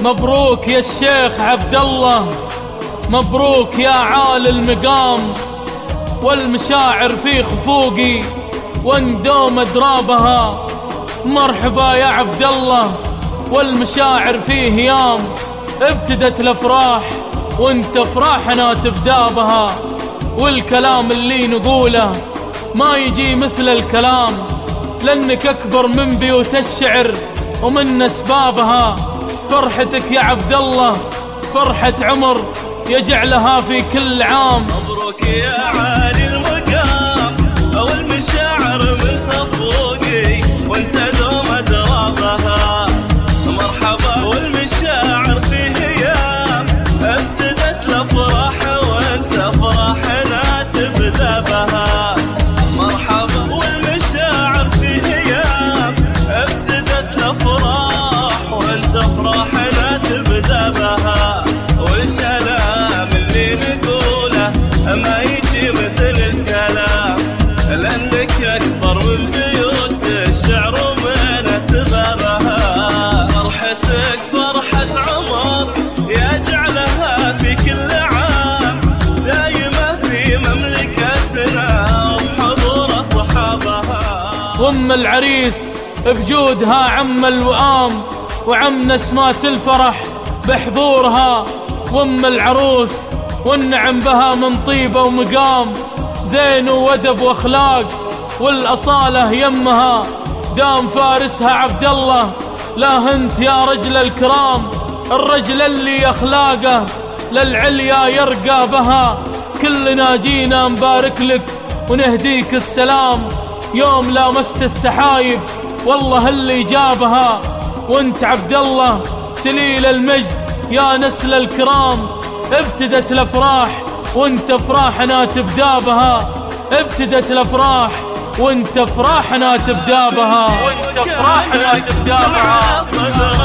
مبروك يا الشيخ عبد الله، مبروك يا عالي المقام، والمشاعر في خفوقي واندوم أدرابها. مرحبا يا عبد الله والمشاعر فيه هيام، ابتدت الأفراح وانت فرحنا تبدا بها. والكلام اللي نقوله ما يجي مثل الكلام، لأنك أكبر من بيوت الشعر ومن أسبابها. فرحتك يا عبد الله فرحة عمر يجعلها في كل عام. مبروك يا عالي المقام والمشاعر من خفوقي وانت دوم أدرابها. مرحبا والمشاعر في هيام، ابتدت الأفراح وانت فرحنا تبدا بها. مرحبا والمشاعر في هيام، ابتدت الأفراح وانت فرحنا تبدا بها. والكلام اللي نقوله ما يجي مثل الكلام، لأنك أكبر من بيوت الشعر ومن أسبابها. فرحتك فرحة عمر يجعلها في كل عام، دايمة في مملكتنا وحضور أصحابها. وأم العريس بجودها عم الوئام، وعم نسمات الفرح بحضورها. وأم العروس والنعم بها من طيبة ومقام، زين وأدب وأخلاق والأصالة يمها. دام فارسها عبد الله لا هنت يا رجل الكرام، الرجل اللي أخلاقه للعليا يرقى بها. كلنا جينا نبارك لك ونهديك السلام، يوم لامست السحايب والله اللي جابها. وانت عبد الله سليل المجد يا نسل الكرام، ابتدت الأفراح وانت فرحنا تبدا بها. ابتدت الأفراح وانت فرحنا تبدا بها. وانت فرحنا تبدا بها.